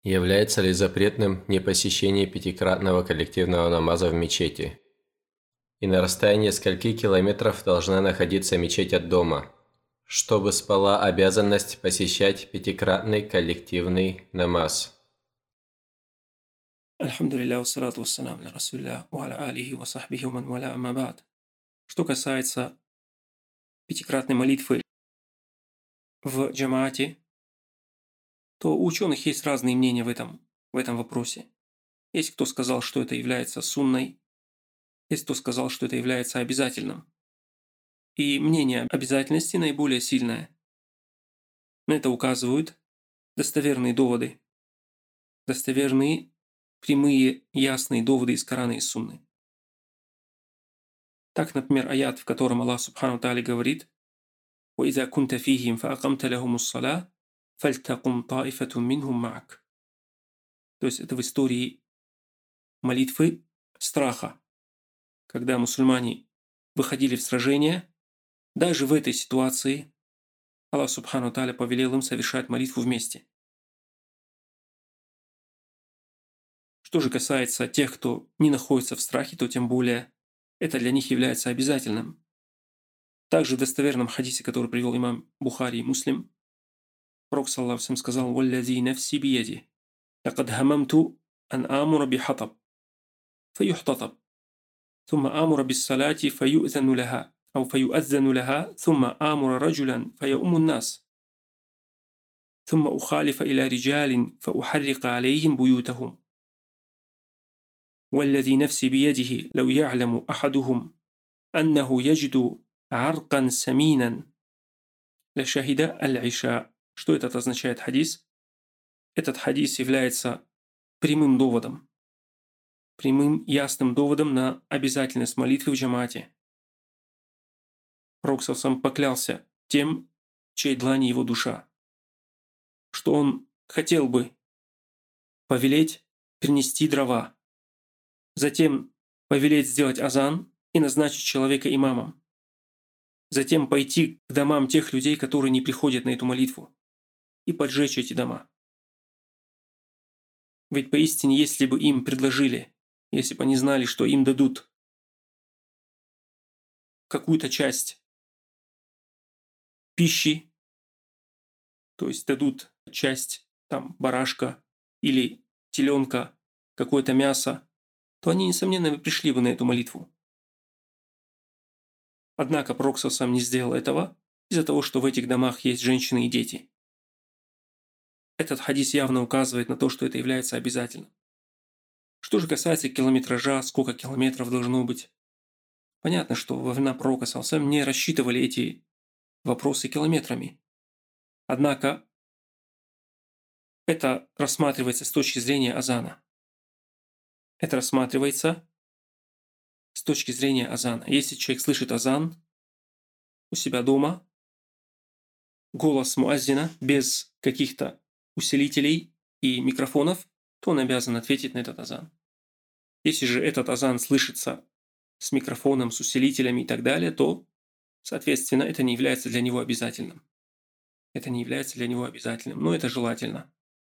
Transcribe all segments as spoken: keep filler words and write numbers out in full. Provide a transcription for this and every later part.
Является ли запретным непосещение пятикратного коллективного намаза в мечети? И на расстоянии скольки километров должна находиться мечеть от дома, чтобы спала обязанность посещать пятикратный коллективный намаз? Альхамдулилля, вассалату вассалам аля расулилля, ва аля алихи ва сахбихи ва ман валя, амма ба'д. Что касается пятикратной молитвы в джамаате, то у ученых есть разные мнения в этом, в этом вопросе. Есть кто сказал, что это является сунной, есть кто сказал, что это является обязательным. И мнение обязательности наиболее сильное. На это указывают достоверные доводы, достоверные, прямые, ясные доводы из Корана и Сунны. Так, например, аят, в котором Аллах Субхану Тааля говорит: وَإِذَا كُنْتَ فِيهِمْ فَأَقَمْتَ لَهُمُ الصَّلَاةَ فَلْتَقُمْ طَائِفَةٌ مِّنْهُمْ مَعَكَ. То есть это в истории молитвы страха, когда мусульмане выходили в сражение. Даже в этой ситуации Аллах Субхану Тааля повелел им совершать молитву вместе. Что же касается тех, кто не находится в страхе, то тем более это для них является обязательным. Также в достоверном хадисе, который привел имам Бухари и Муслим, Пророк саллаллаху алейхи ва саллям сказал: «Валладзи нафси бияди, лакад хамамту ан амура бихатаб, фаюхтатаб, ثم آمر بالصلاة فيؤذن لها أو فيؤذن لها ثم آمر رجلا فيؤم الناس ثم أخالف إلى رجال فأحرق عليهم بيوتهم والذي نفسي بيده لو يعلم أحدهم أنه يجد عرقا سمينا لشهد العشاء». Что этот означает хадис? Этот хадис является прямым доводом, прямым ясным доводом на обязательность молитвы в джамаате. Пророк сам поклялся тем, чьей длани его душа, что он хотел бы повелеть принести дрова, затем повелеть сделать азан и назначить человека имамом, затем пойти к домам тех людей, которые не приходят на эту молитву, и поджечь эти дома. Ведь поистине, если бы им предложили, если бы они знали, что им дадут какую-то часть пищи, то есть дадут часть там барашка или теленка, какое-то мясо, то они, несомненно, пришли бы на эту молитву. Однако Пророк сам не сделал этого из-за того, что в этих домах есть женщины и дети. Этот хадис явно указывает на то, что это является обязательным. Что же касается километража, сколько километров должно быть, понятно, что во времена Пророка сам не рассчитывали эти вопросы километрами. Однако это рассматривается с точки зрения азана. Это рассматривается с точки зрения азана. Если человек слышит азан у себя дома, голос муаззина без каких-то усилителей и микрофонов, то он обязан ответить на этот азан. Если же этот азан слышится с микрофоном, с усилителями и так далее, то, соответственно, это не является для него обязательным. Это не является для него обязательным, но это желательно.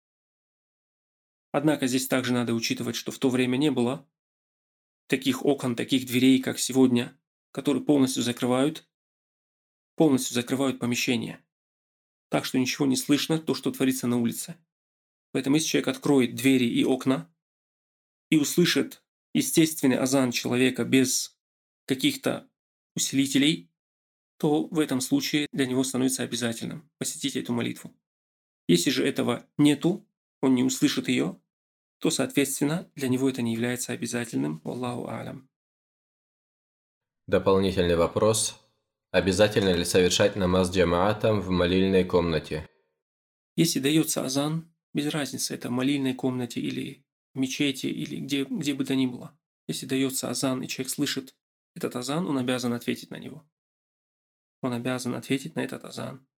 Однако здесь также надо учитывать, что в то время не было таких окон, таких дверей, как сегодня, которые полностью закрывают, полностью закрывают помещение. Так что ничего не слышно, то, что творится на улице. Поэтому если человек откроет двери и окна и услышит естественный азан человека без каких-то усилителей, то в этом случае для него становится обязательным посетить эту молитву. Если же этого нету, он не услышит ее, то, соответственно, для него это не является обязательным. Аллаху а'лям. Дополнительный вопрос. Обязательно ли совершать намаз джамаатом в молильной комнате? Если дается азан, без разницы, это в молильной комнате или в мечети, или где, где бы то ни было. Если дается азан, и человек слышит этот азан, он обязан ответить на него. Он обязан ответить на этот азан.